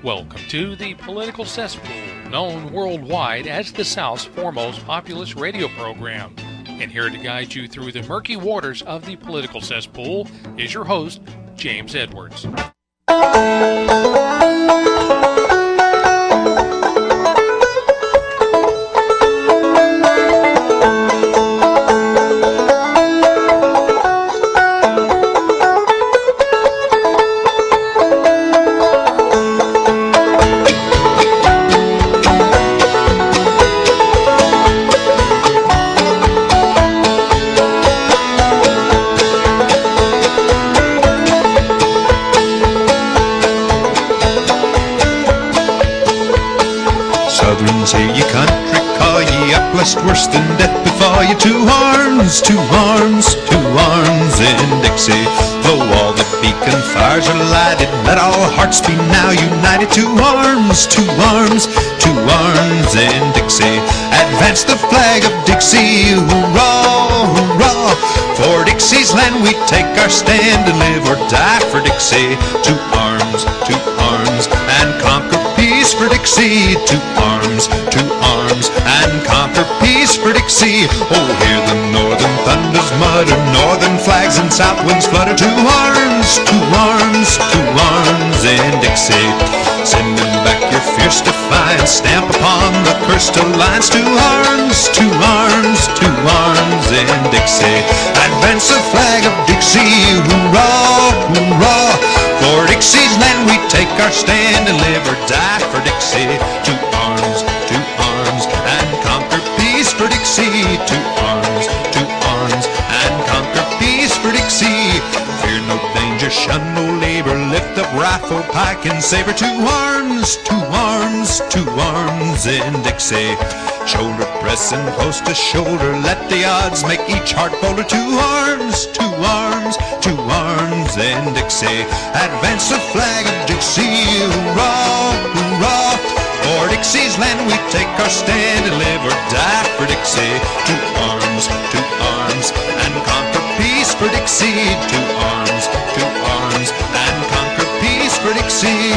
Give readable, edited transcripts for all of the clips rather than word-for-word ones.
Welcome to the Political Cesspool, known worldwide as the South's foremost populist radio program. And here to guide you through the murky waters of the political cesspool is your host, James Edwards. Hear ye country call ye up, lest worse than death befall ye. Two arms in Dixie. Though all the beacon fires are lighted, let all hearts be now united. Two arms in Dixie. Advance the flag of Dixie, hurrah, hurrah. For Dixie's land we take our stand, and live or die for Dixie. Two arms, and conquer peace for Dixie. Two arms, and conquer peace for Dixie. Oh, hear the northern thunders mutter, northern flags and south winds flutter. Two arms in Dixie. Sending back your fierce defiance, stamp upon the cursed alliance. Two arms in Dixie. Advance the flag of Dixie, hurrah, hurrah. For Dixie's land we take our stand, and live or die for Dixie. Two arms, and conquer peace for Dixie. Two arms, and conquer peace for Dixie. Fear no danger, shun no labor, lift up rifle, pike, and saber. Two arms in Dixie. Shoulder pressing close to shoulder, let the odds make each heart bolder. Two arms in Dixie. Advance the flag of Dixie, hurrah, hurrah. For Dixie's land we take our stand, and live or die for Dixie. Two arms, and conquer peace for Dixie. Two arms, and conquer peace for Dixie.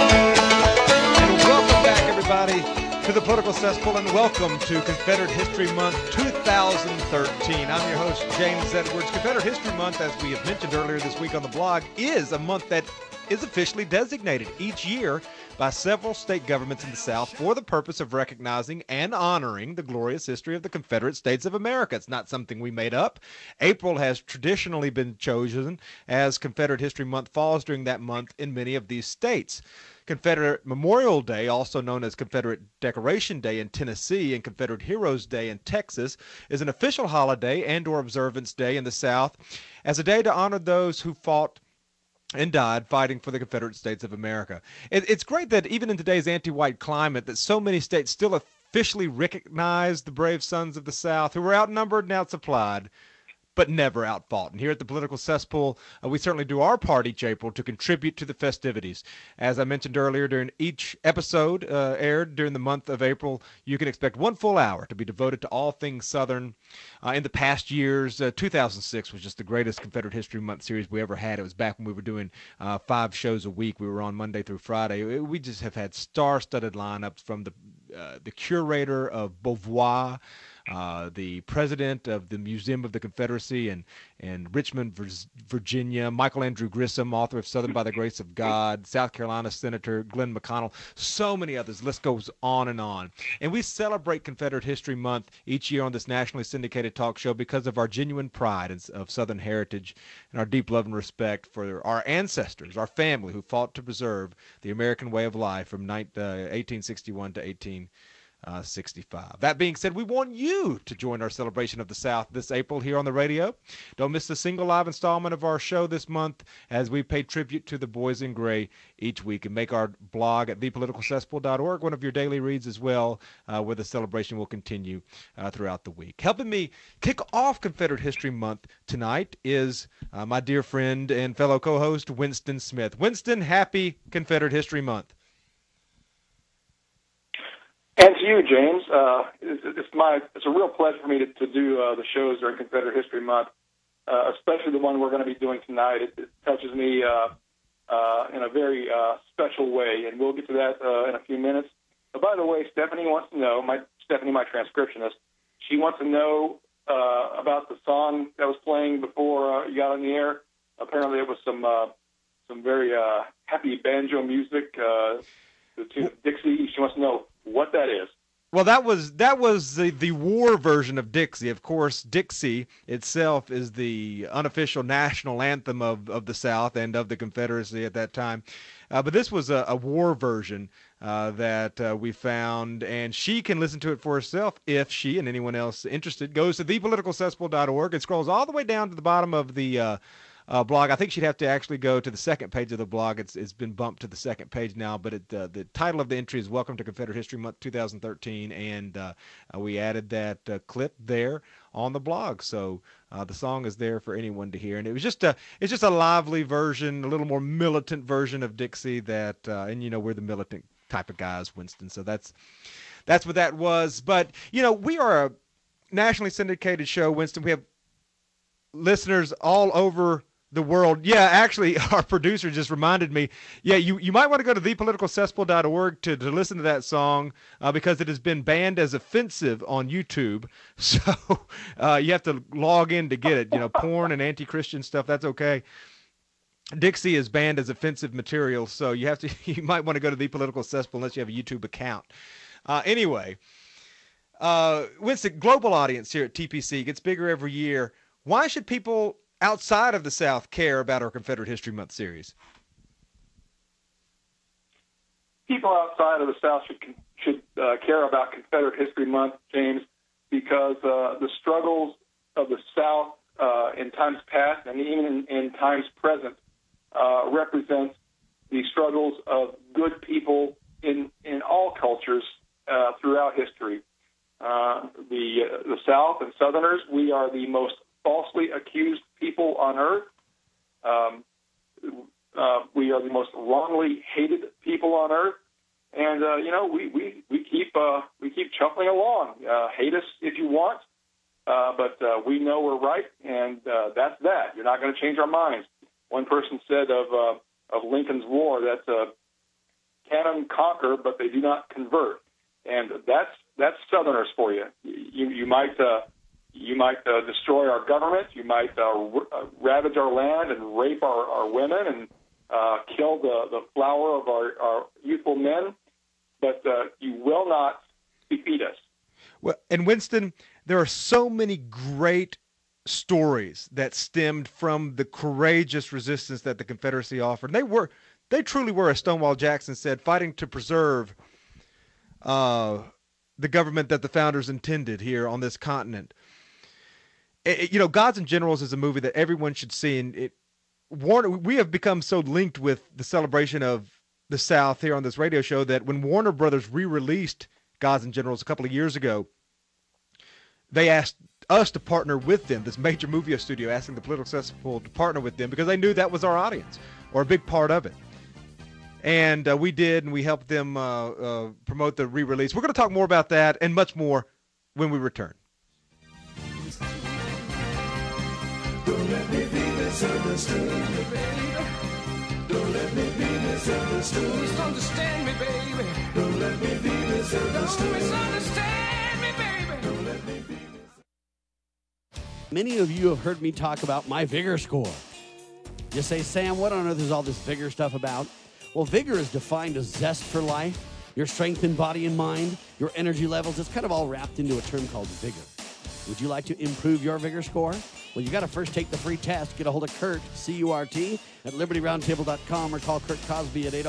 And welcome back, everybody, to the Political Cesspool, and welcome to Confederate History Month 2013. I'm your host, James Edwards. Confederate History Month, as we have mentioned earlier this week on the blog, is a month that is officially designated each year by several state governments in the South for the purpose of recognizing and honoring the glorious history of the Confederate States of America. It's not something we made up. April has traditionally been chosen as Confederate History Month falls during that month in many of these states. Confederate Memorial Day, also known as Confederate Decoration Day in Tennessee and Confederate Heroes Day in Texas, is an official holiday and/or observance day in the South as a day to honor those who fought and died fighting for the Confederate States of America. It's great that even in today's anti-white climate that so many states still officially recognize the brave sons of the South who were outnumbered and outsupplied, but never outfought. And here at the Political Cesspool, we certainly do our part each April to contribute to the festivities. As I mentioned earlier, during each episode aired during the month of April, you can expect 1 full hour to be devoted to all things Southern. In the past years, 2006 was just the greatest Confederate History Month series we ever had. It was back when we were doing 5 shows a week. We were on Monday through Friday. We just have had star-studded lineups from the curator of Beauvoir, the president of the Museum of the Confederacy in Richmond, Virginia, Michael Andrew Grissom, author of Southern by the Grace of God, South Carolina Senator Glenn McConnell, so many others. The list goes on. And we celebrate Confederate History Month each year on this nationally syndicated talk show because of our genuine pride of Southern heritage and our deep love and respect for our ancestors, our family who fought to preserve the American way of life from 1861 to 1865. That being said, we want you to join our celebration of the South this April here on the radio. Don't miss a single live installment of our show this month as we pay tribute to the boys in gray each week and make our blog at thepoliticalcesspool.org one of your daily reads as well, where the celebration will continue throughout the week. Helping me kick off Confederate History Month tonight is my dear friend and fellow co-host Winston Smith. Winston, happy Confederate History Month. And to you, James, it's a real pleasure for me to do the shows during Confederate History Month, especially the one we're going to be doing tonight. It touches me in a very special way, and we'll get to that in a few minutes. But by the way, Stephanie wants to know, my transcriptionist, she wants to know about the song that was playing before you got on the air. Apparently it was some very happy banjo music, the tune of Dixie. She wants to know what that is. Well, that was the war version of Dixie. Of course, Dixie itself is the unofficial national anthem of the South and of the Confederacy at that time. But this was a war version that we found, and she can listen to it for herself if she and anyone else interested goes to thepoliticalcesspool.org and scrolls all the way down to the bottom of the blog. I think she'd have to actually go to the second page of the blog. It's been bumped to the second page now, but the title of the entry is Welcome to Confederate History Month 2013, and we added that clip there on the blog. So the song is there for anyone to hear, and it's just a lively version, a little more militant version of Dixie that, and we're the militant type of guys, Winston. So that's what that was. But we are a nationally syndicated show, Winston. We have listeners all over the world. Yeah, actually, our producer just reminded me. Yeah, you might want to go to thepoliticalcesspool.org to listen to that song because it has been banned as offensive on YouTube. So you have to log in to get it. Porn and anti-Christian stuff, that's okay. Dixie is banned as offensive material, so you might want to go to The Political Cesspool unless you have a YouTube account. Anyway, Winston, global audience here at TPC gets bigger every year. Why should people outside of the South care about our Confederate History Month series? People outside of the South should care about Confederate History Month, James, because the struggles of the South in times past and even in times present represents the struggles of good people in all cultures throughout history. The South and Southerners, we are the most falsely accused people on earth. We are the most wrongly hated people on earth, and we keep chuckling along. Hate us if you want, but we know we're right, and that's that. You're not going to change our minds. One person said of Lincoln's War that cannon conquer, but they do not convert, and that's Southerners for you. You might destroy our government. You might ravage our land and rape our women and kill the flower of our youthful men, but you will not defeat us. Well, and Winston, there are so many great stories that stemmed from the courageous resistance that the Confederacy offered. They truly were, as Stonewall Jackson said, fighting to preserve the government that the founders intended here on this continent. Gods and Generals is a movie that everyone should see, and we have become so linked with the celebration of the South here on this radio show that when Warner Brothers re-released Gods and Generals a couple of years ago, they asked us to partner with them, this major movie studio asking the Political Cesspool to partner with them because they knew that was our audience, or a big part of it. And we did, and we helped them promote the re-release. We're going to talk more about that and much more when we return. Don't let me be misunderstood, baby. Don't let me be misunderstood. Misunderstand me, baby. Don't let me be misunderstood. Don't misunderstand me, baby. Don't let me be misunderstood. Many of you have heard me talk about my Vigor score. You say, Sam, what on earth is all this Vigor stuff about? Well, Vigor is defined as zest for life, your strength in body and mind, your energy levels. It's kind of all wrapped into a term called Vigor. Would you like to improve your Vigor score? Well, you got to first take the free test. Get a hold of Kurt, C-U-R-T, at LibertyRoundtable.com or call Kurt Cosby at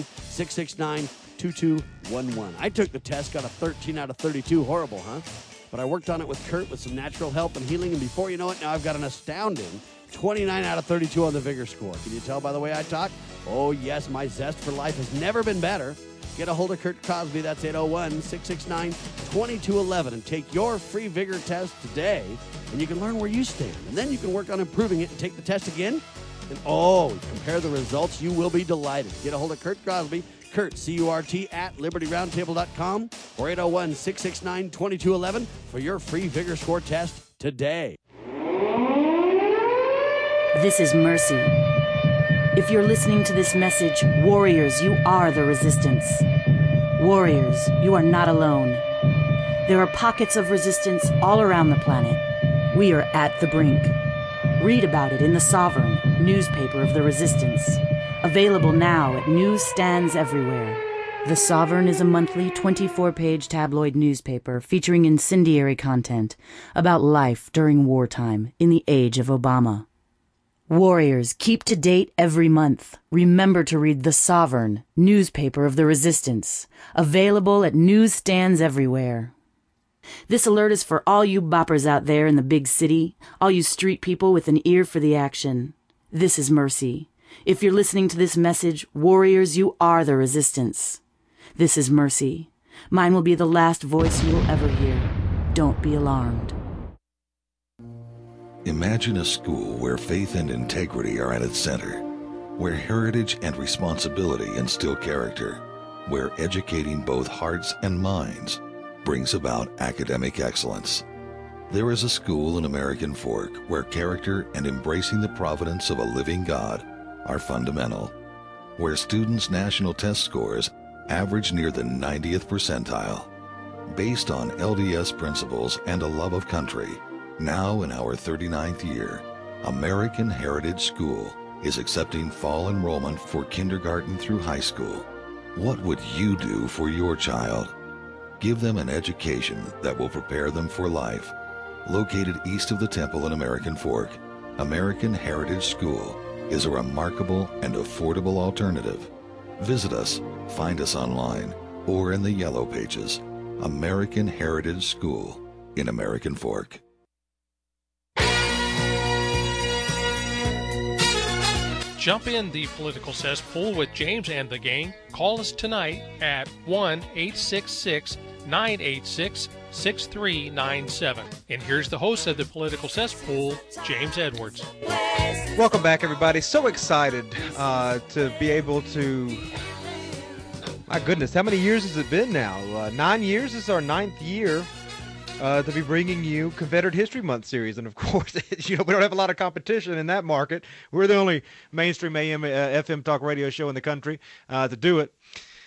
801-669-2211. I took the test, got a 13 out of 32. Horrible, huh? But I worked on it with Kurt with some natural help and healing, and before you know it, now I've got an astounding 29 out of 32 on the Vigor score. Can you tell by the way I talk? Oh, yes, my zest for life has never been better. Get a hold of Kurt Cosby. That's 801-669-2211. And take your free Vigor test today, and you can learn where you stand. And then you can work on improving it and take the test again. And, compare the results. You will be delighted. Get a hold of Kurt Cosby. Kurt, C-U-R-T, at LibertyRoundtable.com or 801-669-2211 for your free Vigor score test today. This is Mercy. If you're listening to this message, warriors, you are the resistance. Warriors, you are not alone. There are pockets of resistance all around the planet. We are at the brink. Read about it in The Sovereign, newspaper of the resistance. Available now at newsstands everywhere. The Sovereign is a monthly 24-page tabloid newspaper featuring incendiary content about life during wartime in the age of Obama. Warriors, keep to date every month. Remember to read The Sovereign, newspaper of the resistance. Available at newsstands everywhere. This alert is for all you boppers out there in the big city, all you street people with an ear for the action. This is Mercy. If you're listening to this message, warriors, you are the resistance. This is Mercy. Mine will be the last voice you will ever hear. Don't be alarmed. Imagine a school where faith and integrity are at its center, where heritage and responsibility instill character, where educating both hearts and minds brings about academic excellence. There is a school in American Fork where character and embracing the providence of a living God are fundamental, where students' national test scores average near the 90th percentile. Based on LDS principles and a love of country, now in our 39th year, American Heritage School is accepting fall enrollment for kindergarten through high school. What would you do for your child? Give them an education that will prepare them for life. Located east of the temple in American Fork, American Heritage School is a remarkable and affordable alternative. Visit us, find us online, or in the Yellow Pages. American Heritage School in American Fork. Jump in the political cesspool with James and the gang. Call us tonight at 1-866-986-6397. And here's the host of the political cesspool, James Edwards. Welcome back, everybody. So excited to be able to... My goodness, how many years has it been now? 9 years. This is our 9th year to be bringing you Confederate History Month series. And, of course, we don't have a lot of competition in that market. We're the only mainstream AM, FM talk radio show in the country to do it.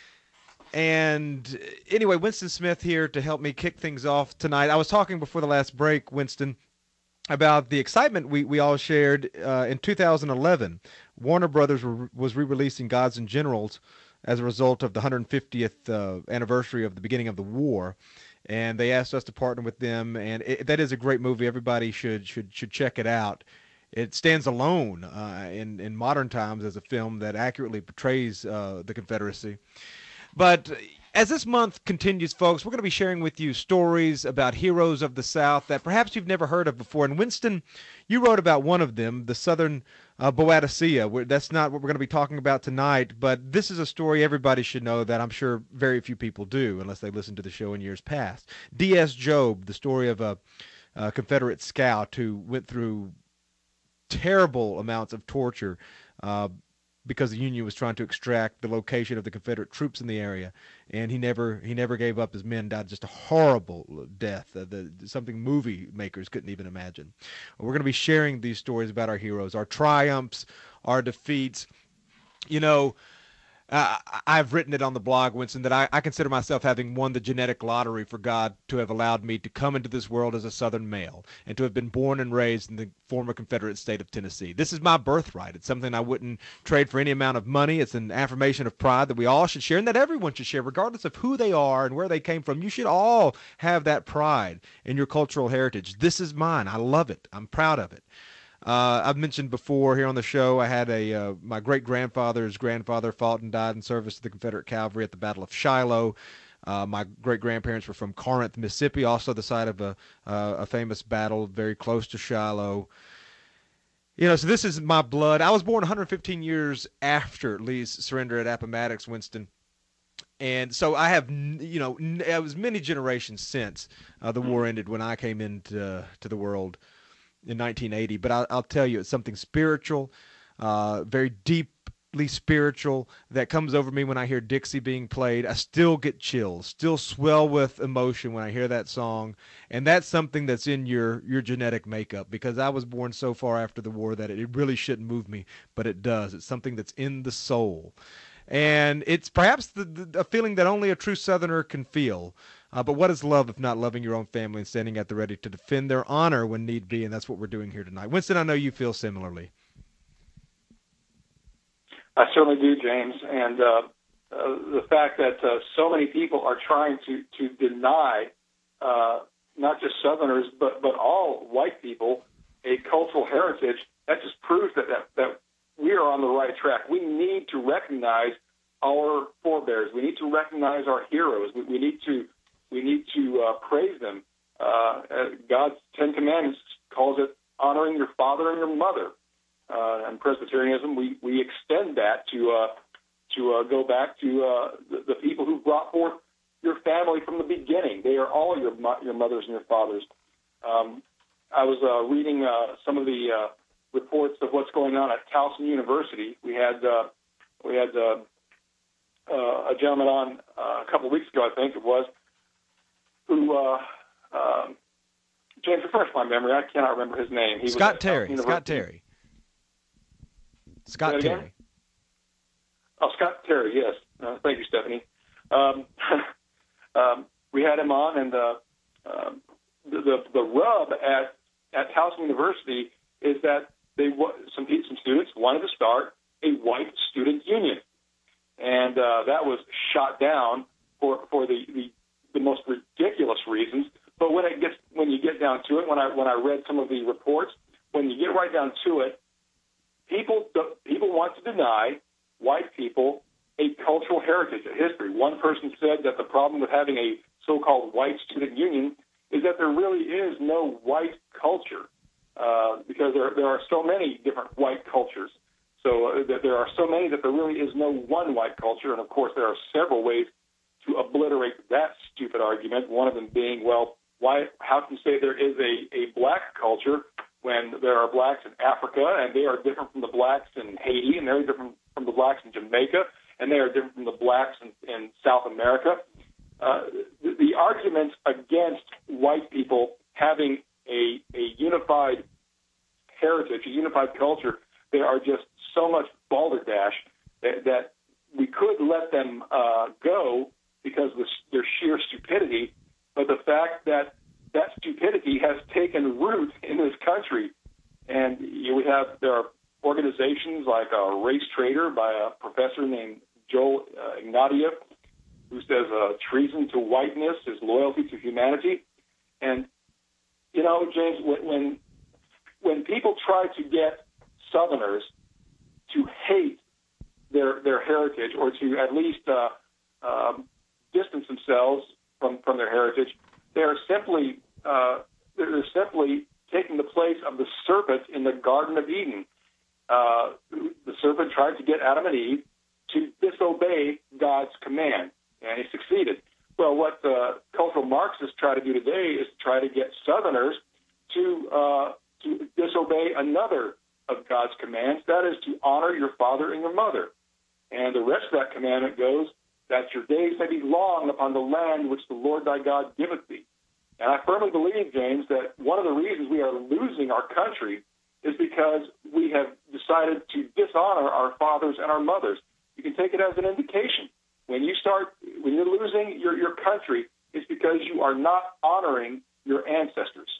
And anyway, Winston Smith here to help me kick things off tonight. I was talking before the last break, Winston, about the excitement we all shared in 2011. Warner Brothers was re-releasing Gods and Generals as a result of the 150th anniversary of the beginning of the war, and they asked us to partner with them. And that is a great movie. Everybody should check it out. It stands alone in modern times as a film that accurately portrays the Confederacy. But as this month continues, folks, we're going to be sharing with you stories about heroes of the South that perhaps you've never heard of before. And Winston, you wrote about one of them, the Southern Boadicea. That's not what we're going to be talking about tonight, but this is a story everybody should know that I'm sure very few people do unless they listened to the show in years past. D.S. Job, the story of a Confederate scout who went through terrible amounts of torture because the Union was trying to extract the location of the Confederate troops in the area, and he never gave up. His men died just a horrible death, something movie makers couldn't even imagine. We're going to be sharing these stories about our heroes, our triumphs, our defeats. You know, I've written it on the blog, Winston, that I consider myself having won the genetic lottery for God to have allowed me to come into this world as a Southern male and to have been born and raised in the former Confederate state of Tennessee. This is my birthright. It's something I wouldn't trade for any amount of money. It's an affirmation of pride that we all should share and that everyone should share, regardless of who they are and where they came from. You should all have that pride in your cultural heritage. This is mine. I love it. I'm proud of it. I've mentioned before here on the show, I had my great-grandfather's grandfather fought and died in service to the Confederate cavalry at the Battle of Shiloh. My great-grandparents were from Corinth, Mississippi, also the site of a famous battle very close to Shiloh. You know, so this is my blood. I was born 115 years after Lee's surrender at Appomattox, Winston. And so I have, it was many generations since the war ended when I came into the world in 1980, but I'll tell you, it's something spiritual, very deep spiritual that comes over me when I hear Dixie being played. I still get chills, still swell with emotion when I hear that song, and that's something that's in your genetic makeup, because I was born so far after the war that it really shouldn't move me, but it does. It's something that's in the soul, and it's perhaps a feeling that only a true Southerner can feel. But what is love if not loving your own family and standing at the ready to defend their honor when need be? And that's what we're doing here tonight. Winston, I know you feel similarly. I certainly do, James. And the fact that so many people are trying to deny not just Southerners, but all white people a cultural heritage, that just proves that we are on the right track. We need to recognize our forebears. We need to recognize our heroes. We need to praise them. God's Ten Commandments calls it honoring your father and your mother. And Presbyterianism, we extend that to go back to the people who brought forth your family from the beginning. They are all your mothers and your fathers. I was reading some of the reports of what's going on at Towson University. We had a gentleman on a couple of weeks ago, I think it was, who James, refresh my memory. I cannot remember his name. Scott Terry. Scott Terry. Oh, Scott Terry, yes. Thank you, Stephanie. We had him on, and the rub at Towson University is that some students wanted to start a white student union, and that was shot down for the most ridiculous reasons. But when you get down to it, when I read some of the reports, when you get right down to it, people want to deny white people a cultural heritage, a history. One person said that the problem with having a so-called white student union is that there really is no white culture, because there are so many different white cultures. So there are so many that there really is no one white culture. And, of course, there are several ways to obliterate that stupid argument, one of them being, well, how can you say there is a black culture when there are blacks in Africa, and they are different from the blacks in Haiti, and they're different from the blacks in Jamaica, and they are different from the blacks in South America? The arguments against white people having a unified heritage, a unified culture, they are just so much balderdash that we could let them go because of their sheer stupidity. But the fact that stupidity has taken root in this country, and there are organizations like Race Trader by a professor named Joel Ignatieff, who says treason to whiteness is loyalty to humanity. And James, when people try to get Southerners to hate their heritage, or to at least distance themselves from their heritage, they're simply taking the place of the serpent in the Garden of Eden. The serpent tried to get Adam and Eve to disobey God's command, and he succeeded. Well, what cultural Marxists try to do today is try to get Southerners to disobey another of God's commands, that is to honor your father and your mother. And the rest of that commandment goes, that your days may be long upon the land which the Lord thy God giveth thee. And I firmly believe, James, that one of the reasons we are losing our country is because we have decided to dishonor our fathers and our mothers. You can take it as an indication. When you're losing your country, it's because you are not honoring your ancestors.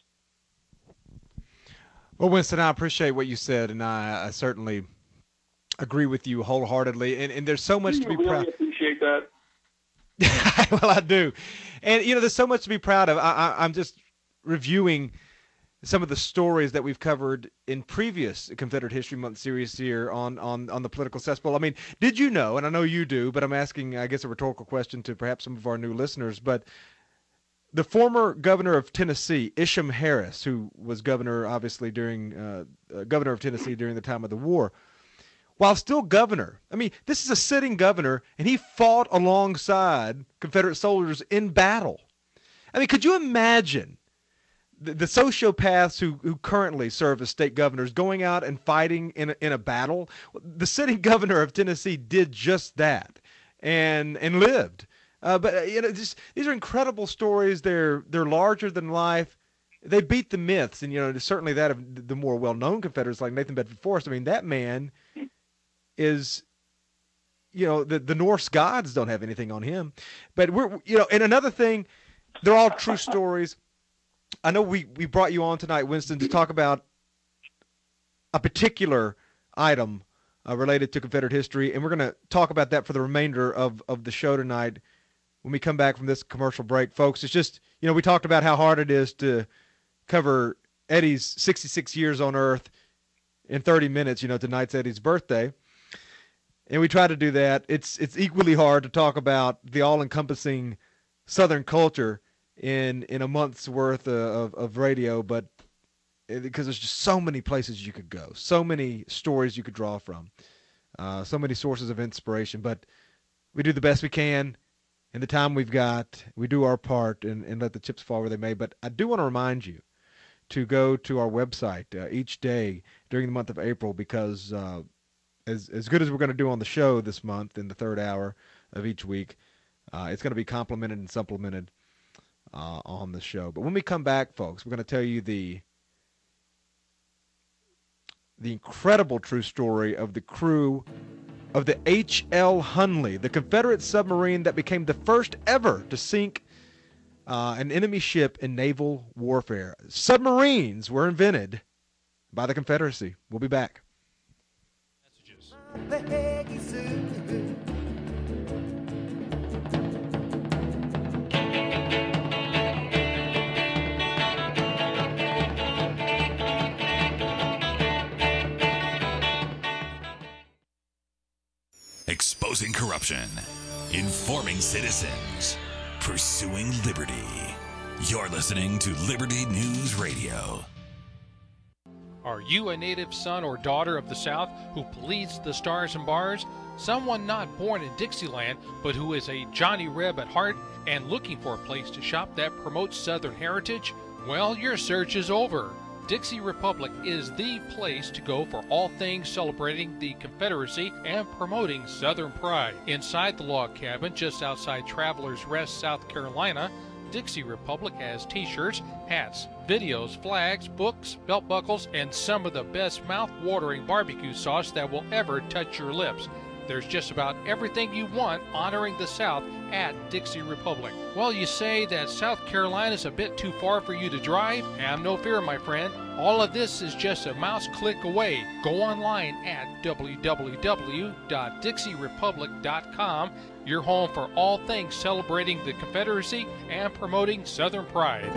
Well, Winston, I appreciate what you said, and I certainly agree with you wholeheartedly. And there's so much to be proud. Really appreciate that. Well, I do. And, there's so much to be proud of. I'm just reviewing some of the stories that we've covered in previous Confederate History Month series here on the political cesspool. I mean, did you know, and I know you do, but I'm asking, I guess, a rhetorical question to perhaps some of our new listeners, but the former governor of Tennessee, Isham Harris, who was governor, obviously, governor of Tennessee during the time of the war, while still governor, I mean, this is a sitting governor, and he fought alongside Confederate soldiers in battle. I mean, could you imagine the sociopaths who currently serve as state governors going out and fighting in a battle. The sitting governor of Tennessee did just that and lived. But these are incredible stories. They're larger than life. They beat the myths, and certainly that of the more well-known Confederates like Nathan Bedford Forrest. I mean, that man is, the Norse gods don't have anything on him. But and another thing, they're all true stories. I know we brought you on tonight, Winston, to talk about a particular item related to Confederate history, and we're going to talk about that for the remainder of the show tonight when we come back from this commercial break. Folks, it's just, we talked about how hard it is to cover Eddie's 66 years on Earth in 30 minutes. Tonight's Eddie's birthday, and we try to do that. It's equally hard to talk about the all-encompassing Southern culture in a month's worth of radio, but because there's just so many places you could go, so many stories you could draw from, so many sources of inspiration. But we do the best we can in the time we've got. We do our part and let the chips fall where they may. But I do want to remind you to go to our website each day during the month of April, because as good as we're going to do on the show this month in the third hour of each week, it's going to be complemented and supplemented on the show. But when we come back, folks, we're going to tell you the incredible true story of the crew of the H.L. Hunley, the Confederate submarine that became the first ever to sink an enemy ship in naval warfare. Submarines were invented by the Confederacy. We'll be back. Messages. Exposing corruption, informing citizens, pursuing liberty. You're listening to Liberty News Radio. Are you a native son or daughter of the South who bleeds the stars and bars? Someone not born in Dixieland, but who is a Johnny Reb at heart and looking for a place to shop that promotes Southern heritage? Well, your search is over. Dixie Republic is the place to go for all things celebrating the Confederacy and promoting Southern pride. Inside the log cabin, just outside Travelers Rest, South Carolina, Dixie Republic has t-shirts, hats, videos, flags, books, belt buckles, and some of the best mouth-watering barbecue sauce that will ever touch your lips. There's just about everything you want honoring the South at Dixie Republic. Well, you say that South Carolina's a bit too far for you to drive? Have no fear, my friend. All of this is just a mouse click away. Go online at www.dixierepublic.com, your home for all things celebrating the Confederacy and promoting Southern pride.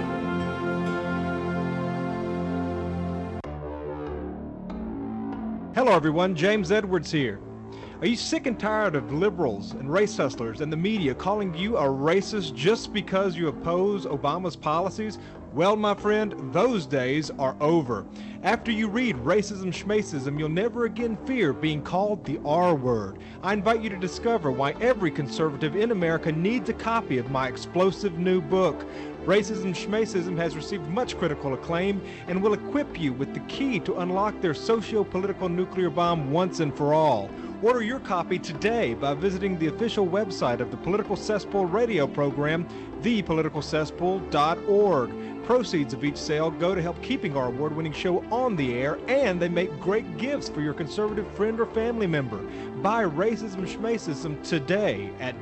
Hello, everyone. James Edwards here. Are you sick and tired of liberals and race hustlers and the media calling you a racist just because you oppose Obama's policies? Well, my friend, those days are over. After you read Racism Schmacism, you'll never again fear being called the R word. I invite you to discover why every conservative in America needs a copy of my explosive new book. Racism Schmacism has received much critical acclaim and will equip you with the key to unlock their socio-political nuclear bomb once and for all. Order your copy today by visiting the official website of the Political Cesspool radio program, thepoliticalcesspool.org. Proceeds of each sale go to help keeping our award-winning show on the air, and they make great gifts for your conservative friend or family member. Buy Racism Schmacism today at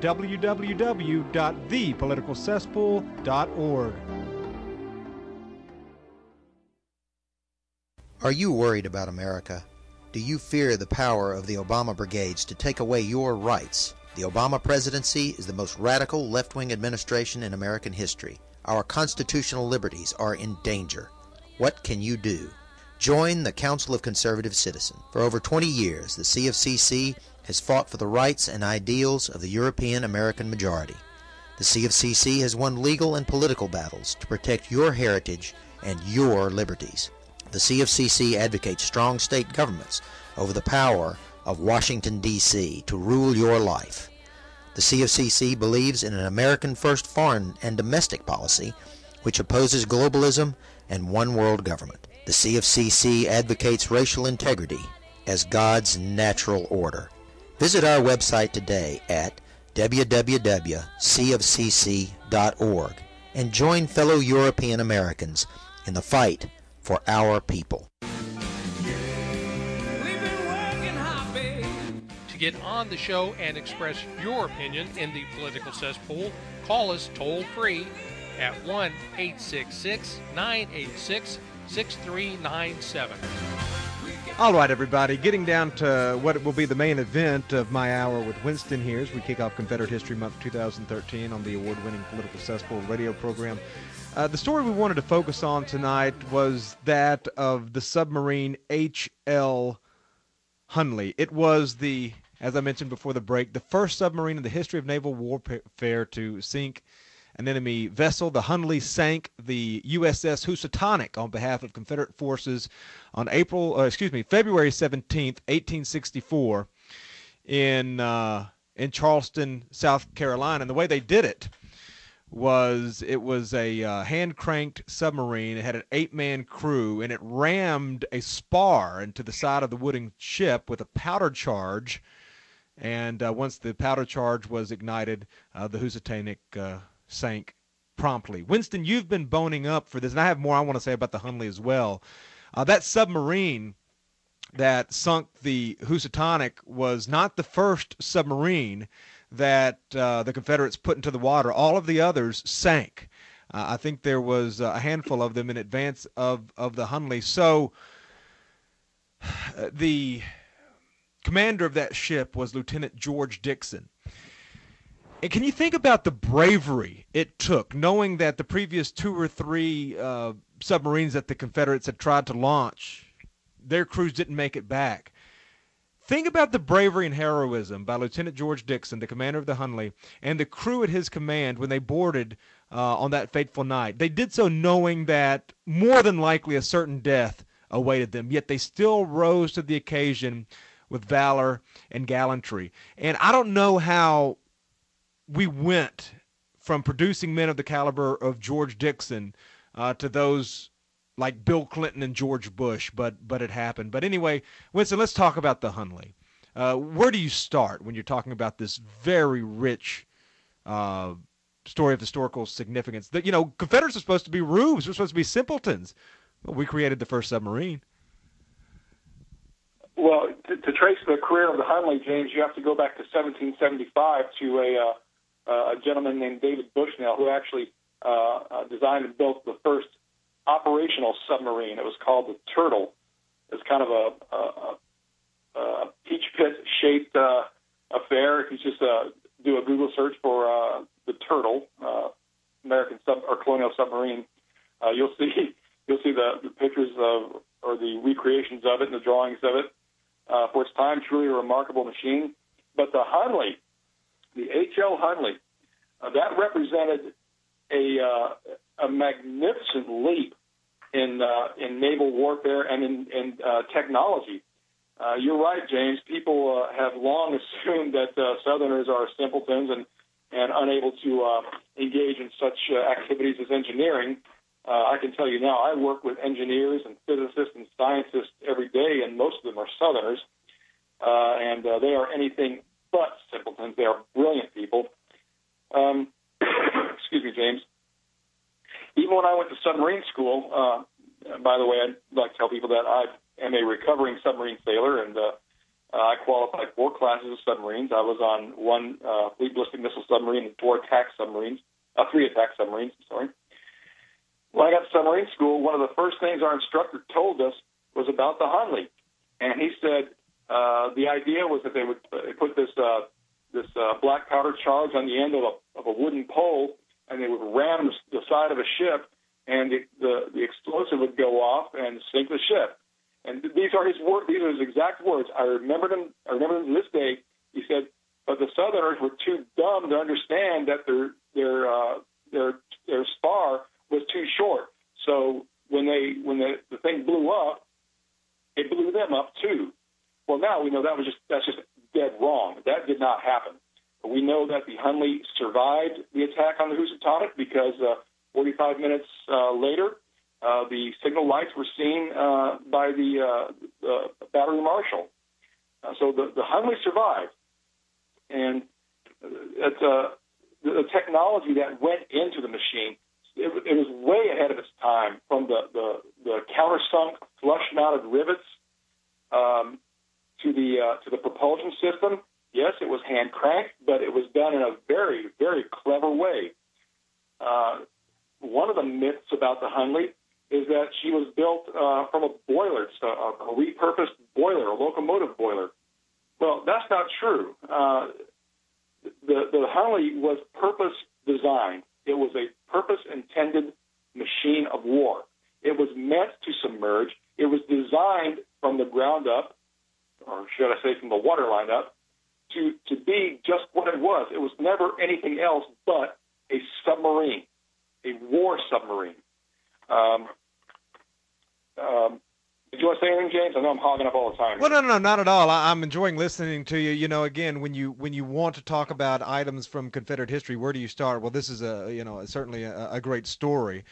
www.thepoliticalcesspool.org. Are you worried about America? Do you fear the power of the Obama brigades to take away your rights? The Obama presidency is the most radical left-wing administration in American history. Our constitutional liberties are in danger. What can you do? Join the Council of Conservative Citizens. For over 20 years, the CFCC has fought for the rights and ideals of the European American majority. The CFCC has won legal and political battles to protect your heritage and your liberties. The CFCC advocates strong state governments over the power of Washington, D.C. to rule your life. The CFCC believes in an American-first foreign and domestic policy which opposes globalism and one world government. The CFCC advocates racial integrity as God's natural order. Visit our website today at www.cfcc.org and join fellow European Americans in the fight for our people. To get on the show and express your opinion in the political cesspool, call us toll-free at 1-866-986-6397. All right, everybody, getting down to what will be the main event of my hour with Winston here as we kick off Confederate History Month 2013 on the award-winning Political Cesspool radio program. The story we wanted to focus on tonight was that of the submarine H.L. Hunley. It was as I mentioned before the break, the first submarine in the history of naval warfare to sink an enemy vessel. The Hunley sank the USS Housatonic on behalf of Confederate forces on February 17th, 1864 in Charleston, South Carolina. And the way they did it was a hand-cranked submarine. It had an 8-man crew, and it rammed a spar into the side of the wooden ship with a powder charge. And once the powder charge was ignited, the Housatonic sank promptly. Winston, you've been boning up for this, and I have more I want to say about the Hunley as well. That submarine that sunk the Housatonic was not the first submarine that the Confederates put into the water. All of the others sank. I think there was a handful of them in advance of the Hunley. So the commander of that ship was Lieutenant George Dixon. And can you think about the bravery it took, knowing that the previous 2 or 3 submarines that the Confederates had tried to launch, their crews didn't make it back? Think about the bravery and heroism by Lieutenant George Dixon, the commander of the Hunley, and the crew at his command when they boarded on that fateful night. They did so knowing that more than likely a certain death awaited them, yet they still rose to the occasion with valor and gallantry. And I don't know how we went from producing men of the caliber of George Dixon to those like Bill Clinton and George Bush, but it happened. But anyway, Winston, let's talk about the Hunley. Where do you start when you're talking about this very rich story of historical significance? That, Confederates are supposed to be rubes. We're supposed to be simpletons. Well, we created the first submarine. Well, to trace the career of the Hunley, James, you have to go back to 1775 to a gentleman named David Bushnell, who actually designed and built the first operational submarine. It was called the Turtle. It's kind of a peach pit-shaped affair. If you just do a Google search for the Turtle, American colonial submarine, you'll see the pictures of or the recreations of it and the drawings of it. For its time, truly a remarkable machine. But the Hunley, the H.L. Hunley, that represented a magnificent leap in naval warfare and in technology. You're right, James. People have long assumed that Southerners are simpletons and unable to engage in such activities as engineering. I can tell you now, I work with engineers and physicists and scientists every day, and most of them are Southerners, and they are anything but simpletons. They are brilliant people. Excuse me, James. Even when I went to submarine school, by the way, I'd like to tell people that I am a recovering submarine sailor, and I qualified 4 classes of submarines. I was on 1 fleet ballistic missile submarine and 3 attack submarines, sorry. When I got to submarine school, one of the first things our instructor told us was about the Hunley. And he said the idea was that they would put this black powder charge on the end of a wooden pole, and they would ram the side of a ship, and the explosive would go off and sink the ship. And these are his words. These are his exact words. I remember them to this day. He said, but the Southerners were too dumb to understand that their spar was too short. So when the thing blew up, it blew them up too. Well, now we know that's just dead wrong. That did not happen. But we know that the Hunley survived the attack on the Housatonic because 45 minutes later, the signal lights were seen by the battery marshal. So the Hundley survived. And the technology that went into the machine, it was way ahead of its time, from the countersunk flush-mounted rivets to the propulsion system. Yes, it was hand cranked, but it was done in a very, very clever way. One of the myths about the Hundley is that she was built from a boiler, a repurposed boiler, a locomotive boiler. Well, that's not true. The Hundley was purpose designed. It was a purpose-intended machine of war. It was meant to submerge. It was designed from the ground up, or should I say from the waterline up, to be just what it was. It was never anything else but a submarine, a war submarine. Did you want to say anything, James? I know I'm hogging up all the time. Well, no, not at all. I'm enjoying listening to you. You know, again, when you want to talk about items from Confederate history, where do you start? Well, this is certainly a great story.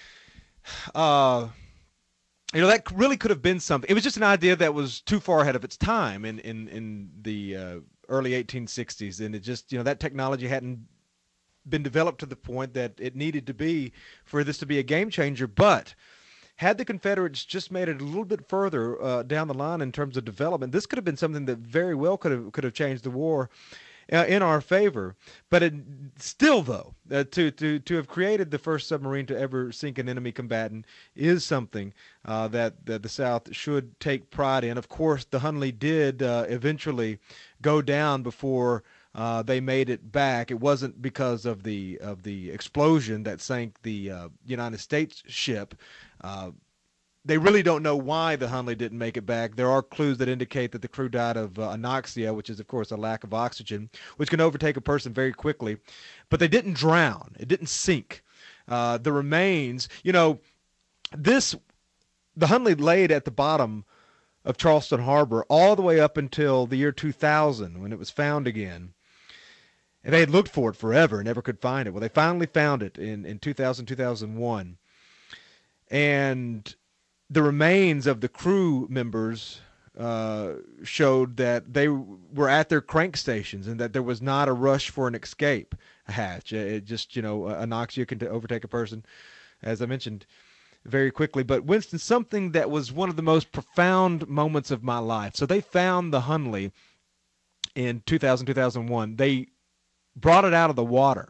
That really could have been something. It was just an idea that was too far ahead of its time in the early 1860s, and it just, that technology hadn't been developed to the point that it needed to be for this to be a game changer. But had the Confederates just made it a little bit further down the line in terms of development, this could have been something that very well could have changed the war in our favor. But still, though, to have created the first submarine to ever sink an enemy combatant is something that the South should take pride in. Of course, the Hundley did eventually go down before they made it back. It wasn't because of the explosion that sank the United States ship. They really don't know why the Hundley didn't make it back. There are clues that indicate that the crew died of anoxia, which is, of course, a lack of oxygen, which can overtake a person very quickly. But they didn't drown. It didn't sink. The remains, the Hundley laid at the bottom of Charleston Harbor all the way up until the year 2000, when it was found again. And they had looked for it forever, never could find it. Well, they finally found it in 2000, 2001. And the remains of the crew members showed that they were at their crank stations and that there was not a rush for an escape hatch. It just, anoxia can overtake a person, as I mentioned, very quickly. But Winston, something that was one of the most profound moments of my life. So they found the Hundley in 2000, 2001. They brought it out of the water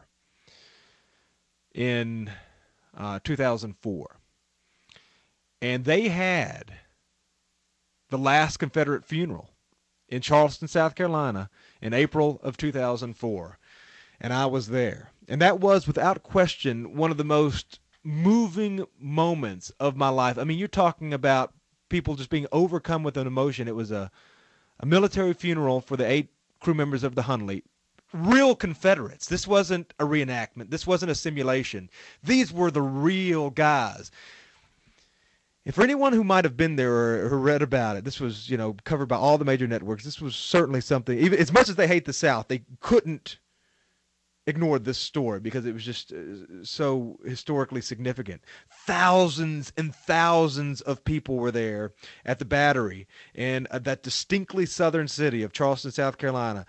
in 2004. And they had the last Confederate funeral in Charleston, South Carolina in April of 2004. And I was there. And that was, without question, one of the most moving moments of my life. I mean, you're talking about people just being overcome with an emotion. It was a military funeral for the 8 crew members of the Hundley. Real Confederates. This wasn't a reenactment. This wasn't a simulation. These were the real guys. And for anyone who might have been there or read about it, this was, covered by all the major networks. This was certainly something, even as much as they hate the South, they couldn't ignore this story because it was just so historically significant. Thousands and thousands of people were there at the Battery in that distinctly southern city of Charleston, South Carolina.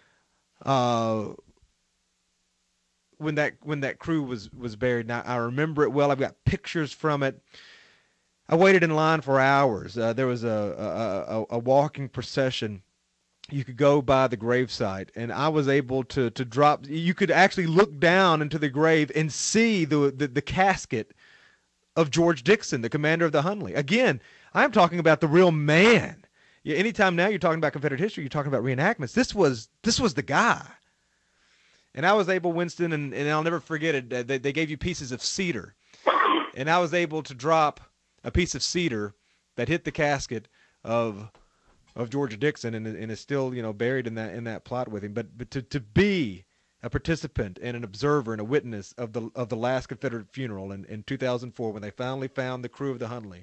When that crew was buried. Now, I remember it well. I've got pictures from it. I waited in line for hours. There was a walking procession. You could go by the gravesite, and I was able to drop. You could actually look down into the grave and see the casket of George Dixon, the commander of the Hundley. Again, I'm talking about the real man. Anytime now you're talking about Confederate history, you're talking about reenactments. This was the guy. And I was able, Winston, and I'll never forget it, they gave you pieces of cedar. And I was able to drop a piece of cedar that hit the casket of George Dixon and is still, buried in that plot with him. But to be a participant and an observer and a witness of the last Confederate funeral in 2004 when they finally found the crew of the Hundley,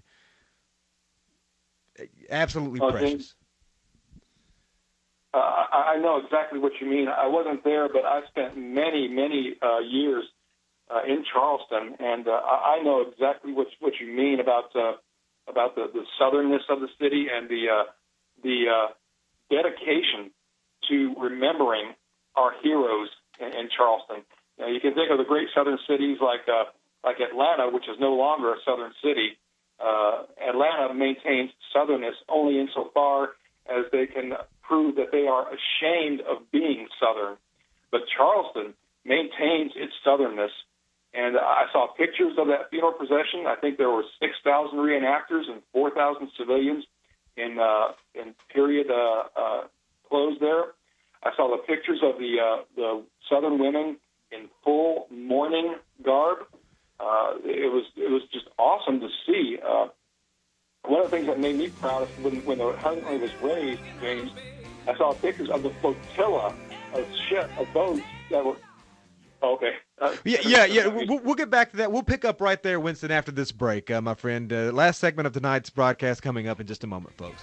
absolutely precious. I know exactly what you mean. I wasn't there, but I spent many, many years in Charleston, and I know exactly what you mean about the southernness of the city and the dedication to remembering our heroes in Charleston. You can think of the great southern cities like Atlanta, which is no longer a southern city. Atlanta maintains southernness only insofar as they can prove that they are ashamed of being southern. But Charleston maintains its southernness. And I saw pictures of that funeral procession. I think there were 6,000 reenactors and 4,000 civilians in period clothes there. I saw the pictures of the Southern women in full mourning garb. It was just awesome to see. One of the things that made me proud when the Huntley was raised, James, I saw pictures of the flotilla of boats that were. Okay. Yeah. We'll get back to that. We'll pick up right there, Winston, after this break, my friend. Last segment of tonight's broadcast coming up in just a moment, folks.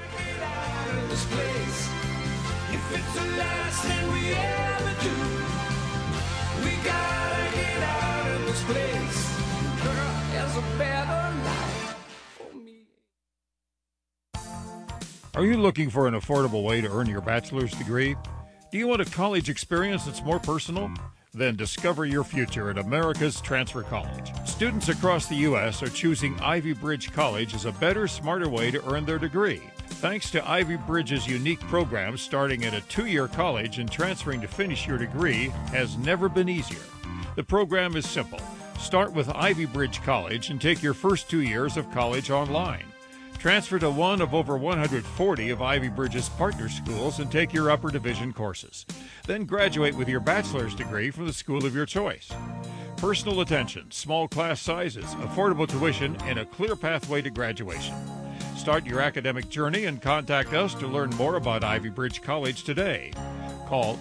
Are you looking for an affordable way to earn your bachelor's degree? Do you want a college experience that's more personal? Then discover your future at America's Transfer College. Students across the U.S. are choosing Ivy Bridge College as a better, smarter way to earn their degree. Thanks to Ivy Bridge's unique program, starting at a 2-year college and transferring to finish your degree has never been easier. The program is simple. Start with Ivy Bridge College and take your first 2 years of college online. Transfer to one of over 140 of Ivy Bridge's partner schools and take your upper division courses. Then graduate with your bachelor's degree from the school of your choice. Personal attention, small class sizes, affordable tuition, and a clear pathway to graduation. Start your academic journey and contact us to learn more about Ivy Bridge College today. Call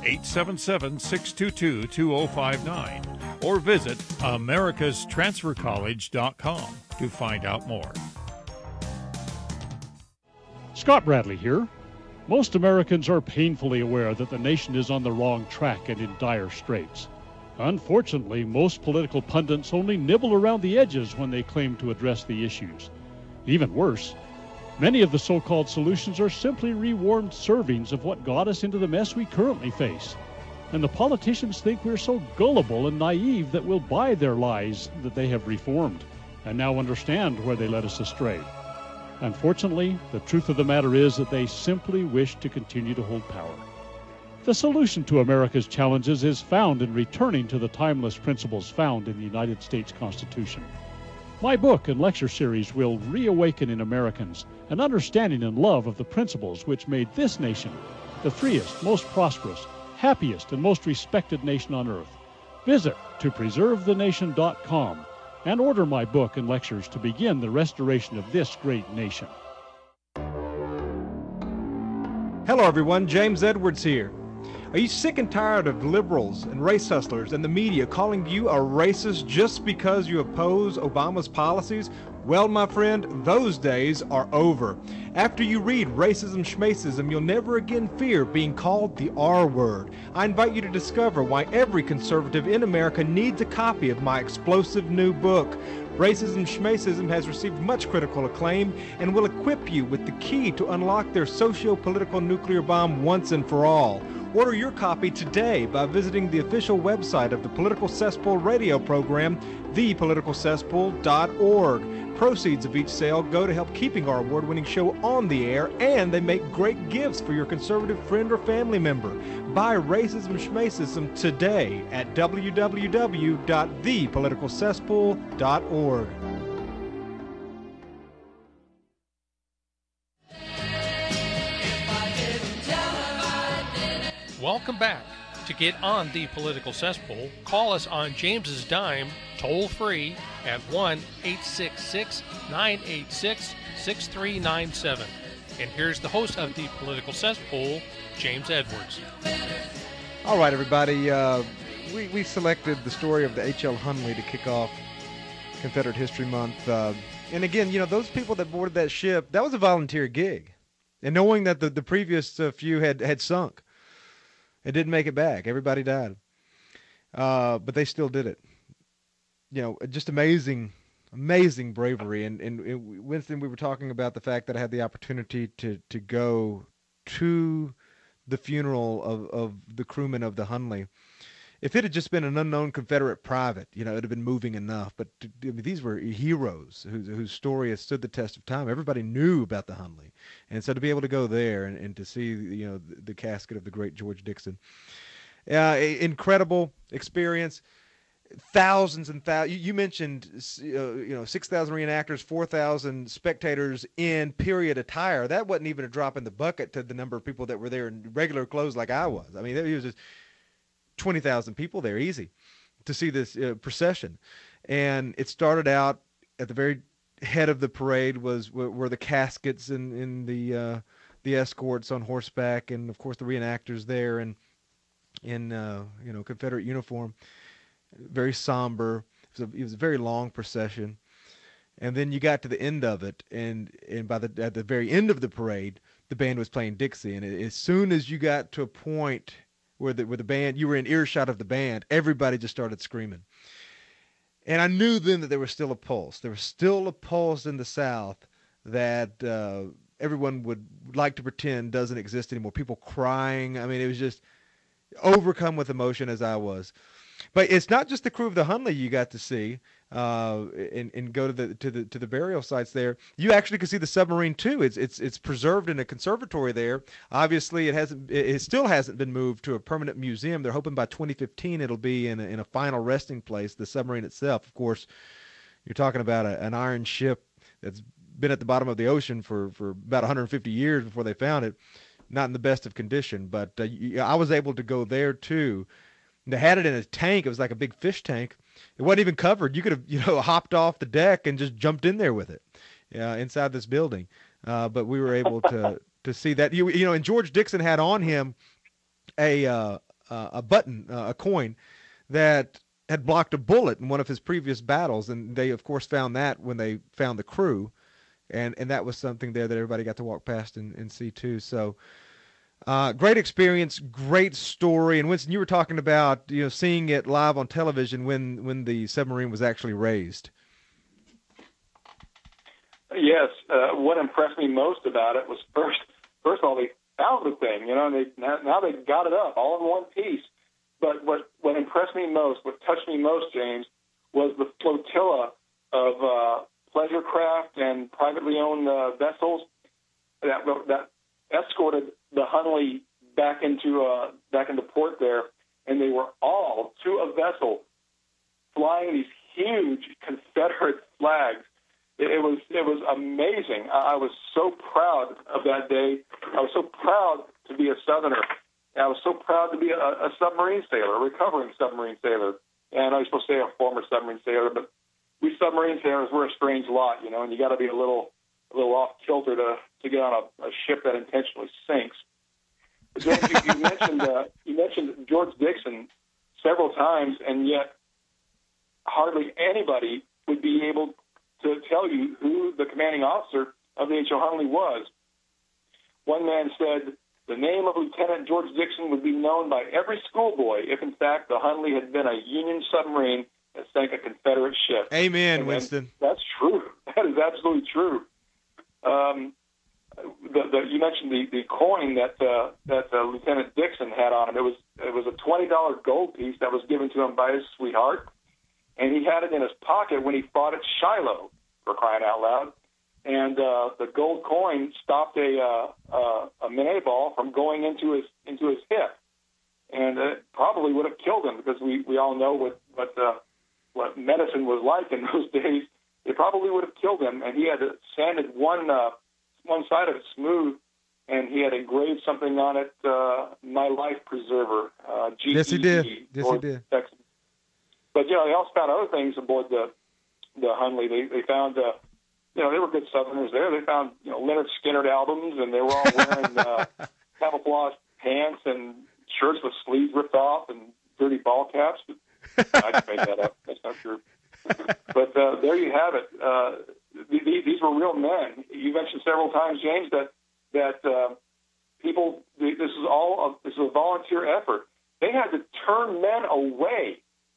877-622-2059 or visit americastransfercollege.com to find out more. Scott Bradley here. Most Americans are painfully aware that the nation is on the wrong track and in dire straits. Unfortunately, most political pundits only nibble around the edges when they claim to address the issues. Even worse, many of the so-called solutions are simply rewarmed servings of what got us into the mess we currently face. And the politicians think we're so gullible and naive that we'll buy their lies that they have reformed and now understand where they led us astray. Unfortunately, the truth of the matter is that they simply wish to continue to hold power. The solution to America's challenges is found in returning to the timeless principles found in the United States Constitution. My book and lecture series will reawaken in Americans an understanding and love of the principles which made this nation the freest, most prosperous, happiest, and most respected nation on earth. Visit topreservethenation.com and order my book and lectures to begin the restoration of this great nation. Hello, everyone. James Edwards here. Are you sick and tired of liberals and race hustlers and the media calling you a racist just because you oppose Obama's policies? Well, my friend, those days are over. After you read Racism Schmacism, you'll never again fear being called the R word. I invite you to discover why every conservative in America needs a copy of my explosive new book. Racism Schmacism has received much critical acclaim and will equip you with the key to unlock their socio-political nuclear bomb once and for all. Order your copy today by visiting the official website of the Political Cesspool radio program, thepoliticalcesspool.org. Proceeds of each sale go to help keeping our award-winning show on the air, and they make great gifts for your conservative friend or family member. Buy Racism Schmacism today at www.thepoliticalcesspool.org. Welcome back. To get on the Political Cesspool, call us on James's dime, toll free at 1-866-986-6397. And here's the host of the Political Cesspool, James Edwards. All right, everybody. We selected the story of the H.L. Hunley to kick off Confederate History Month. And again, those people that boarded that ship, that was a volunteer gig. And knowing that the previous few had sunk, it didn't make it back. Everybody died. But they still did it. just amazing bravery. And Winston, we were talking about the fact that I had the opportunity to go to the funeral of the crewmen of the Hunley. If it had just been an unknown Confederate private, it would have been moving enough. But these were heroes whose story has stood the test of time. Everybody knew about the Hunley. And so to be able to go there and to see, the casket of the great George Dixon, incredible experience. Thousands and thousands. You mentioned, 6,000 reenactors, 4,000 spectators in period attire. That wasn't even a drop in the bucket to the number of people that were there in regular clothes like I was. I mean, it was just 20,000 people there, easy, to see this procession. And it started out at the very head of the parade were the caskets and the escorts on horseback, and of course the reenactors there in Confederate uniform. Very somber. It was a very long procession, and then you got to the end of it, and at the very end of the parade, the band was playing Dixie, and as soon as you got to a point where the band, you were in earshot of the band, everybody just started screaming, and I knew then that there was still a pulse. There was still a pulse in the South that everyone would like to pretend doesn't exist anymore. People crying. I mean, it was just overcome with emotion, as I was. But it's not just the crew of the Hunley you got to see and go to the burial sites there. You actually can see the submarine too. It's preserved in a conservatory there. Obviously, it still hasn't been moved to a permanent museum. They're hoping by 2015 it'll be in a final resting place. The submarine itself, of course, you're talking about an iron ship that's been at the bottom of the ocean for about 150 years before they found it. Not in the best of condition, but I was able to go there too. They had it in a tank. It was like a big fish tank. It wasn't even covered. You could have, hopped off the deck and just jumped in there with it, inside this building. But we were able to see that. And George Dixon had on him a button, a coin that had blocked a bullet in one of his previous battles, and they of course found that when they found the crew, and that was something there that everybody got to walk past and see too. So. Great experience, great story. And Winston, you were talking about seeing it live on television when the submarine was actually raised. Yes, what impressed me most about it was first of all, they found the thing, and now they got it up all in one piece. But what impressed me most, what touched me most, James, was the flotilla of pleasure craft and privately owned vessels that escorted the Hunley back into port there, and they were all to a vessel flying these huge Confederate flags. It was amazing. I was so proud of that day. I was so proud to be a Southerner. I was so proud to be a submarine sailor, a recovering submarine sailor. And I know you're supposed to say a former submarine sailor, but we submarine sailors, we're a strange lot, and you got to be a little off kilter to get on a ship that intentionally sinks. James, you mentioned George Dixon several times, and yet hardly anybody would be able to tell you who the commanding officer of the H.O. Hunley was. One man said the name of Lieutenant George Dixon would be known by every schoolboy if, in fact, the Hunley had been a Union submarine that sank a Confederate ship. Amen, Winston. That's true. That is absolutely true. You mentioned the coin that Lieutenant Dixon had on him. It was a $20 gold piece that was given to him by his sweetheart, and he had it in his pocket when he fought at Shiloh, for crying out loud. And the gold coin stopped a Minute ball from going into his hip, and it probably would have killed him, because we all know what medicine was like in those days. It probably would have killed him, and he had sanded one side of it smooth, and he had engraved something on it, "My Life Preserver." GED, yes, he did. Yes, he did. Texas. But they also found other things aboard the Hunley. They found, they were good Southerners there. They found Leonard Skinner albums, and they were all wearing camouflage pants and shirts with sleeves ripped off and dirty ball caps. I just made that up. That's not true. But there you have it. These were real men. You mentioned several times, James, that people. This is a volunteer effort. They had to turn men away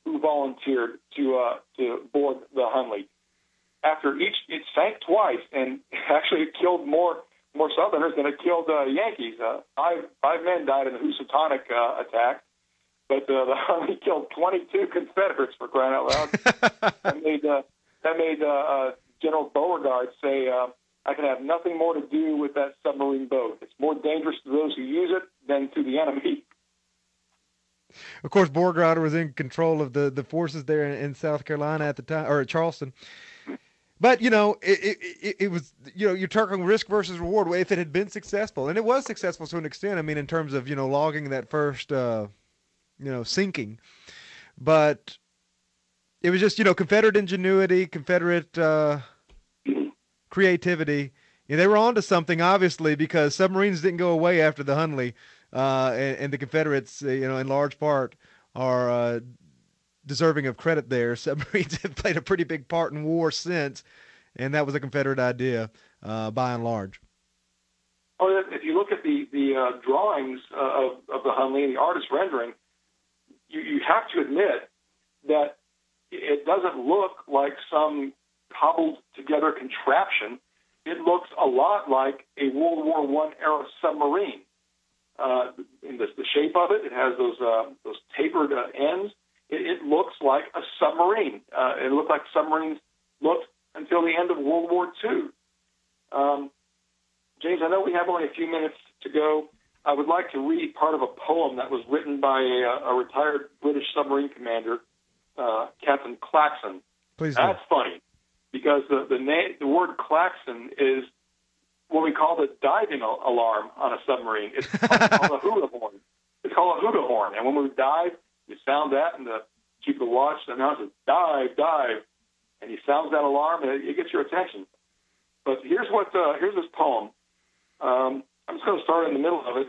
who volunteered to board the Hunley. After each, it sank twice, and actually it killed more Southerners than it killed Yankees. Five men died in the Housatonic attack, but the Hunley killed 22 Confederates, for crying out loud. that made General Beauregard say, I can have nothing more to do with that submarine boat. It's more dangerous to those who use it than to the enemy. Of course, Beauregard was in control of the forces there in South Carolina at the time, or at Charleston. But, it was, you're talking risk versus reward. If it had been successful, and it was successful to an extent, I mean, in terms of, logging that first, sinking. But it was just, Confederate ingenuity, Confederate creativity. They were onto something, obviously, because submarines didn't go away after the Hunley, and the Confederates, in large part, are deserving of credit there. Submarines have played a pretty big part in war since, and that was a Confederate idea, by and large. Oh, if you look at the drawings of the Hunley and the artist rendering, you have to admit that it doesn't look like some cobbled together contraption. It looks a lot like a World War I era submarine. In the shape of it, it has those tapered ends. It looks like a submarine. It looked like submarines looked until the end of World War II. James, I know we have only a few minutes to go. I would like to read part of a poem that was written by a retired British submarine commander, Captain Claxon. Please. That's funny, because the word klaxon is what we call the diving alarm on a submarine. It's called a Huda horn. It's called a Huda horn, and when we dive, you sound that, and the chief of the watch announces, dive, dive, and he sounds that alarm, and it gets your attention. But here's this poem. I'm just going to start in the middle of it,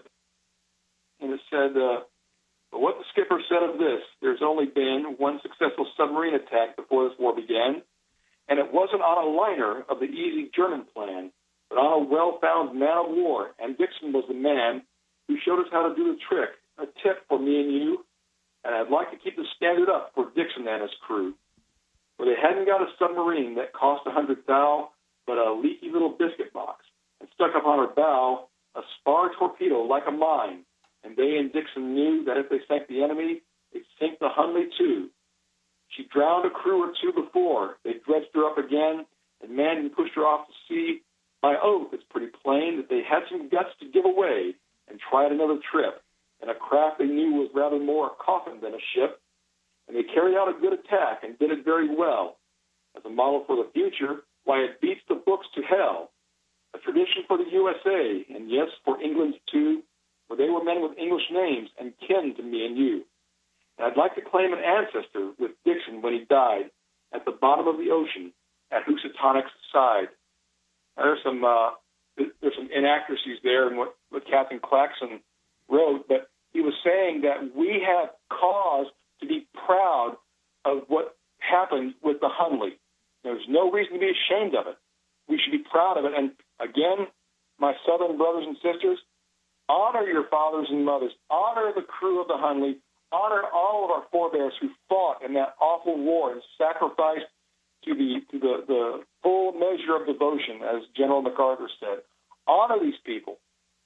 and it said, but what the skipper said of this, there's only been one successful submarine attack before this war began, and it wasn't on a liner of the easy German plan, but on a well-found man of war, and Dixon was the man who showed us how to do the trick. A tip for me and you, and I'd like to keep the standard up for Dixon and his crew. For they hadn't got a submarine that cost 100 thou, but a leaky little biscuit box, and stuck up on her bow a spar torpedo like a mine, and they and Dixon knew that if they sank the enemy, they'd sink the Hunley too. She drowned a crew or two before. They dredged her up again, and manned and pushed her off to sea. By oath, it's pretty plain that they had some guts to give away and tried another trip, and a craft they knew was rather more a coffin than a ship, and they carried out a good attack and did it very well. As a model for the future, why, it beats the books to hell. A tradition for the USA, and yes, for England too, for they were men with English names and kin to me and you. And I'd like to claim an ancestor with Dixon when he died at the bottom of the ocean at Housatonic's side. Now, there's some inaccuracies there in what Captain Claxon wrote, but he was saying that we have cause to be proud of what happened with the Hunley. There's no reason to be ashamed of it. We should be proud of it. And again, my Southern brothers and sisters, honor your fathers and mothers. Honor the crew of the Hunley. Honor all of our forebears who fought in that awful war and sacrificed to the full measure of devotion, as General MacArthur said. Honor these people.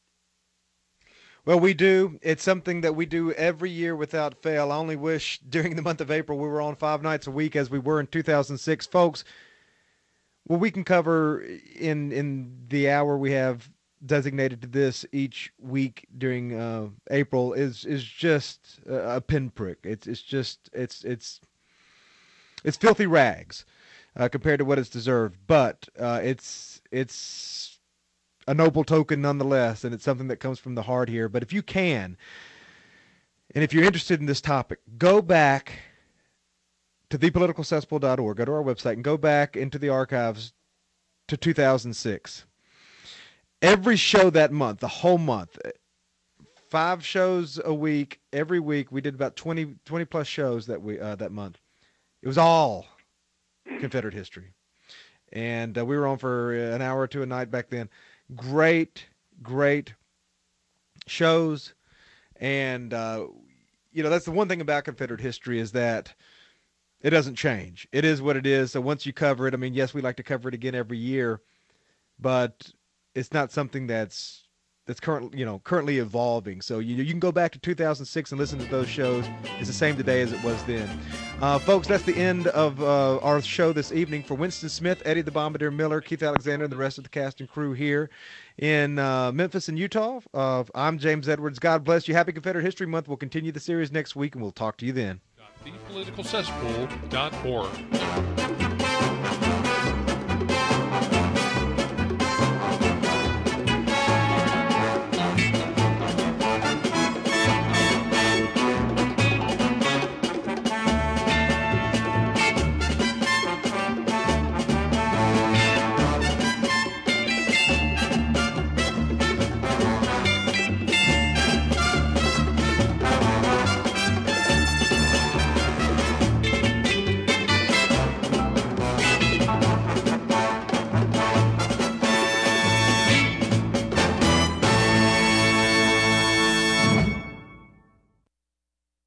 Well, we do. It's something that we do every year without fail. I only wish during the month of April we were on 5 nights a week as we were in 2006. Folks, what we can cover in the hour we have designated to this each week during April is just a pinprick. It's filthy rags compared to what it's deserved, but it's a noble token nonetheless, and it's something that comes from the heart here. But if you can, and if you're interested in this topic, go back to thepoliticalcesspool.org, go to our website, and go back into the archives to 2006. Every show that month, the whole month, 5 shows a week, every week, we did about 20 plus shows that month. It was all Confederate history. And we were on for an hour or two a night back then. Great shows. And, that's the one thing about Confederate history is that It doesn't change. It is what it is. So once you cover it, I mean, yes, we like to cover it again every year, but it's not something that's currently evolving. So you can go back to 2006 and listen to those shows. It's the same today as it was then. Folks, that's the end of our show this evening. For Winston Smith, Eddie the Bombardier Miller, Keith Alexander, and the rest of the cast and crew here in Memphis and Utah, I'm James Edwards. God bless you. Happy Confederate History Month. We'll continue the series next week, and we'll talk to you then. ThePoliticalCesspool.org.